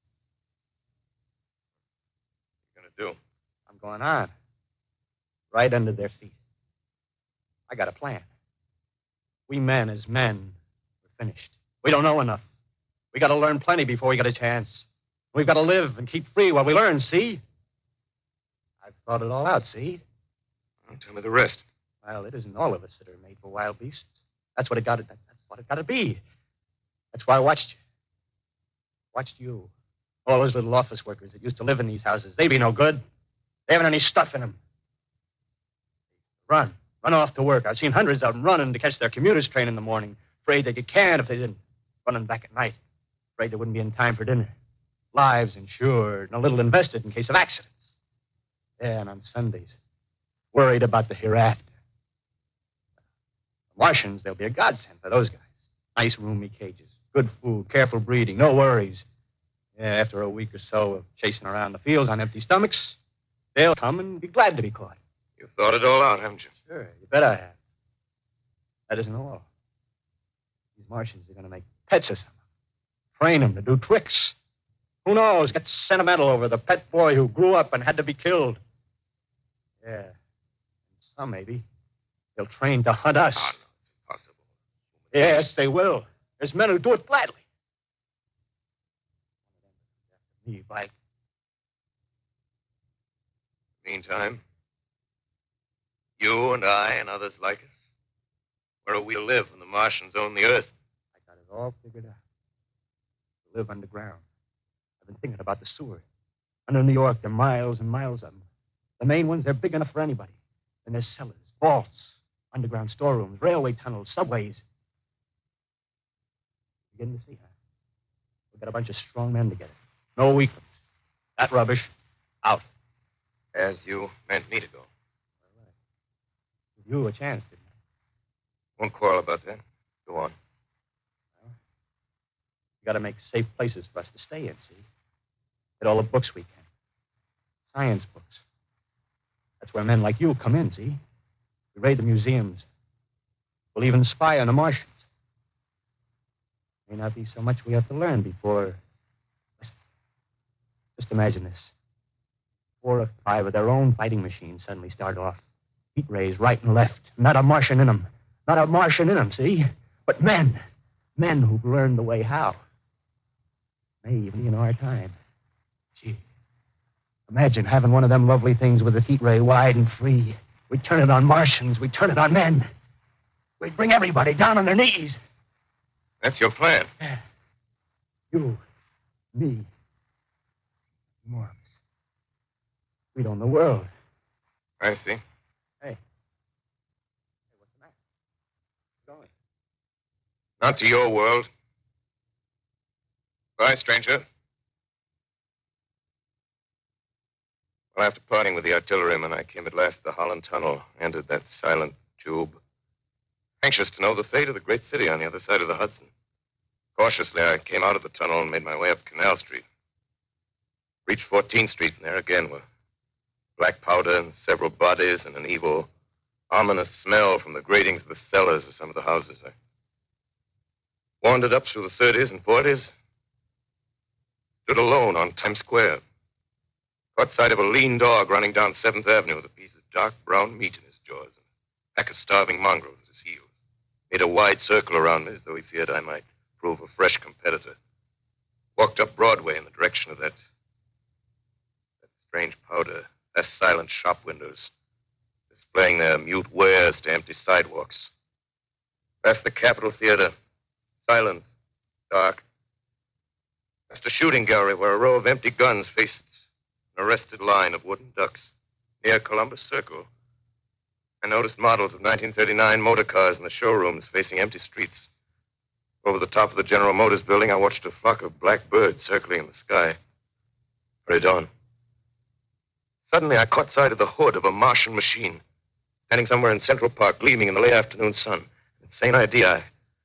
What are you going to do? I'm going on. Right under their feet. I got a plan. We men as men, we're finished. We don't know enough. We got to learn plenty before we get a chance. We've got to live and keep free while we learn, see? I've thought it all out, see? Well, tell me the rest. Well, it isn't all of us that are made for wild beasts. That's what it got to be. That's why I watched you. Watched you. All those little office workers that used to live in these houses. They be no good. They haven't any stuff in them. Run off to work. I've seen hundreds of them running to catch their commuter's train in the morning. Afraid they'd get canned if they didn't. Running back at night. Afraid they wouldn't be in time for dinner. Lives insured and a little invested in case of accidents. Yeah, and on Sundays, worried about the hereafter. The Martians, they'll be a godsend for those guys. Nice, roomy cages, good food, careful breeding, no worries. Yeah, after a week or so of chasing around the fields on empty stomachs, they'll come and be glad to be caught. You've thought it all out, haven't you? Sure, you bet I have. That isn't all. These Martians are going to make pets of some. Train them to do tricks. Who knows? Get sentimental over the pet boy who grew up and had to be killed. Yeah. And some, maybe. They'll train to hunt us. Oh, no, it's impossible. Yes, they will. There's men who do it gladly. Me, by... Meantime, you and I and others like us, where are we to live when the Martians own the Earth? I got it all figured out. To live underground. I've been thinking about the sewer. Under New York, there are miles and miles of them. The main ones, they're big enough for anybody. And there's cellars, vaults, underground storerooms, railway tunnels, subways. Beginning to see, huh? We've got a bunch of strong men together. No weaklings. That rubbish, out. As you meant me to go. All right. Give you a chance, didn't I? Won't quarrel about that. Go on. Well, you got to make safe places for us to stay in, see? Get all the books we can. Science books. That's where men like you come in, see? We raid the museums. We'll even spy on the Martians. May not be so much we have to learn before... Just imagine this. 4 or 5 of their own fighting machines suddenly start off. Heat rays right and left. Not a Martian in them. Not a Martian in them, see? But men. Men who've learned the way how. Maybe in our time. Gee. Imagine having one of them lovely things with its heat ray wide and free. We'd turn it on Martians. We'd turn it on men. We'd bring everybody down on their knees. That's your plan. You, me, more of us. We'd own the world. I see. Hey, what's the matter? Going. Not to your world. Bye, stranger. Well, after parting with the artilleryman, I came at last to the Holland Tunnel, entered that silent tube, anxious to know the fate of the great city on the other side of the Hudson. Cautiously, I came out of the tunnel and made my way up Canal Street. Reached 14th Street, and there again were black powder and several bodies and an evil, ominous smell from the gratings of the cellars of some of the houses. I wandered up through the 30s and 40s, stood alone on Times Square, caught sight of a lean dog running down 7th Avenue with a piece of dark brown meat in his jaws and a pack of starving mongrels at his heels. Made a wide circle around me as though he feared I might prove a fresh competitor. Walked up Broadway in the direction of that strange powder, past silent shop windows, displaying their mute wares to empty sidewalks. Past the Capitol Theater, silent, dark. Past a shooting gallery where a row of empty guns faced an arrested line of wooden ducks. Near Columbus Circle, I noticed models of 1939 motor cars in the showrooms facing empty streets. Over the top of the General Motors building, I watched a flock of black birds circling in the sky. Hurried on. Suddenly, I caught sight of the hood of a Martian machine, standing somewhere in Central Park, gleaming in the late afternoon sun. Insane idea.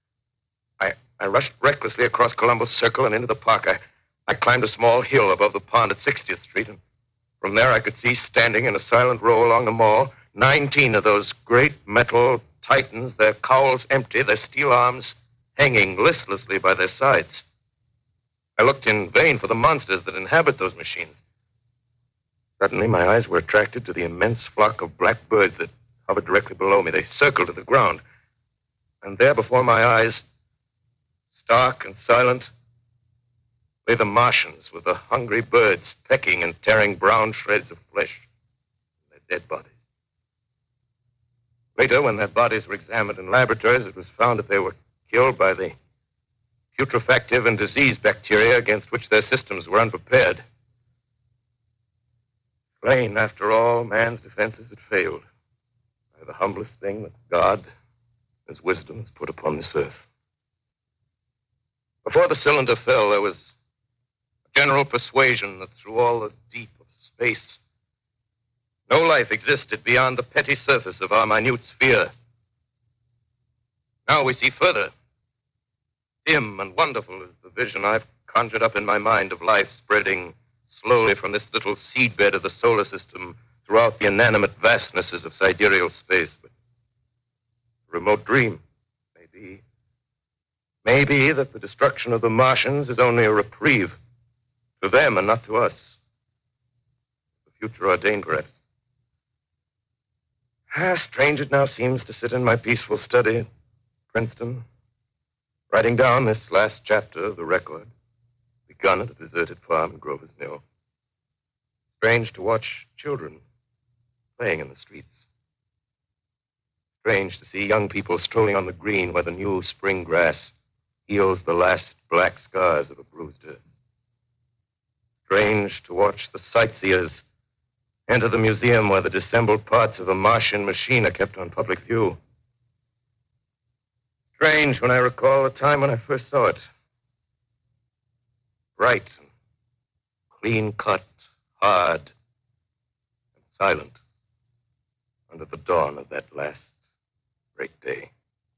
I rushed recklessly across Columbus Circle and into the park. I climbed a small hill above the pond at 60th Street, and from there I could see, standing in a silent row along the mall, 19 of those great metal titans, their cowls empty, their steel arms hanging listlessly by their sides. I looked in vain for the monsters that inhabit those machines. Suddenly, my eyes were attracted to the immense flock of black birds that hovered directly below me. They circled to the ground. And there before my eyes, stark and silent, lay the Martians with the hungry birds pecking and tearing brown shreds of flesh from their dead bodies. Later, when their bodies were examined in laboratories, it was found that they were killed by the putrefactive and disease bacteria against which their systems were unprepared. Slain, after all, man's defenses had failed by the humblest thing that God, His wisdom, has put upon this earth. Before the cylinder fell, there was a general persuasion that through all the deep of space, no life existed beyond the petty surface of our minute sphere. Now we see further. Dim and wonderful is the vision I've conjured up in my mind of life spreading slowly from this little seedbed of the solar system throughout the inanimate vastnesses of sidereal space. But a remote dream, maybe. Maybe that the destruction of the Martians is only a reprieve to them and not to us. The future ordained, perhaps. Strange it now seems to sit in my peaceful study at Princeton, writing down this last chapter of the record, begun at a deserted farm in Grover's Mill. Strange to watch children playing in the streets. Strange to see young people strolling on the green where the new spring grass heals the last black scars of a bruised earth. Strange to watch the sightseers enter the museum where the disassembled parts of a Martian machine are kept on public view. Strange when I recall the time when I first saw it. Bright and clean-cut, hard and silent under the dawn of that last great day.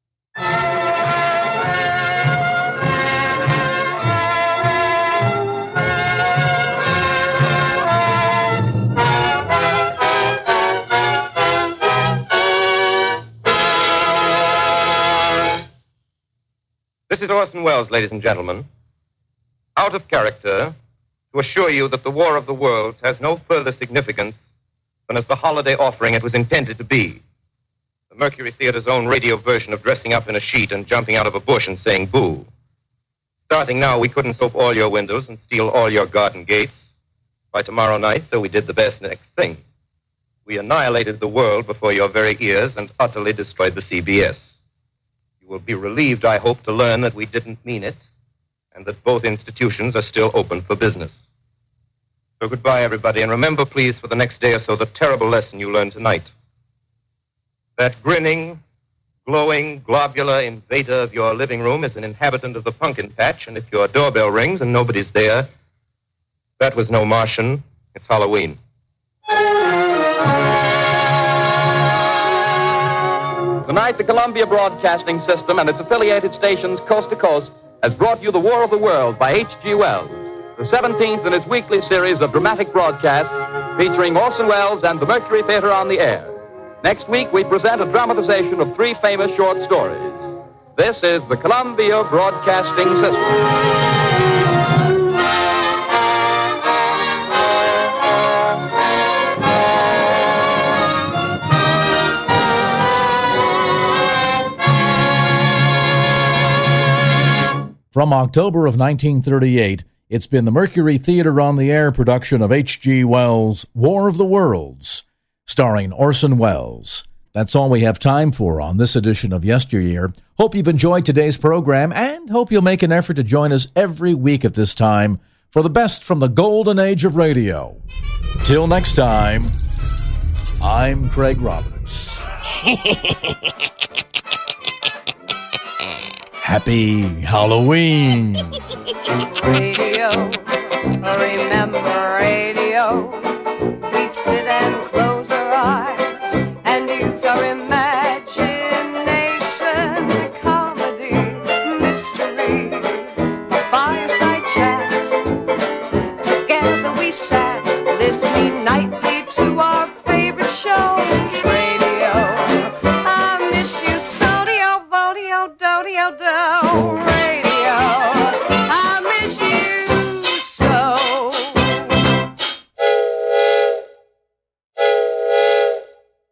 This is Orson Welles, ladies and gentlemen. Out of character, to assure you that the War of the Worlds has no further significance than as the holiday offering it was intended to be. The Mercury Theater's own radio version of dressing up in a sheet and jumping out of a bush and saying boo. Starting now, we couldn't soap all your windows and steal all your garden gates by tomorrow night, so we did the best next thing. We annihilated the world before your very ears and utterly destroyed the CBS. You will be relieved, I hope, to learn that we didn't mean it and that both institutions are still open for business. So goodbye, everybody, and remember, please, for the next day or so, the terrible lesson you learned tonight. That grinning, glowing, globular invader of your living room is an inhabitant of the pumpkin patch, and if your doorbell rings and nobody's there, that was no Martian. It's Halloween. Tonight, the Columbia Broadcasting System and its affiliated stations coast to coast has brought you The War of the World by H.G. Wells, the 17th in its weekly series of dramatic broadcasts featuring Orson Welles and the Mercury Theater on the air. Next week, we present a dramatization of 3 famous short stories. This is the Columbia Broadcasting System. From October of 1938, it's been the Mercury Theater on the Air production of H.G. Wells' War of the Worlds, starring Orson Welles. That's all we have time for on this edition of Yesteryear. Hope you've enjoyed today's program and hope you'll make an effort to join us every week at this time for the best from the golden age of radio. Till next time, I'm Craig Roberts. Happy Halloween! Radio, remember radio. We'd sit and close our eyes and use our imagination. Comedy, mystery, a fireside chat. Together we sat, listening nightly to our favorite shows. Radio, I miss you so, do-do-do.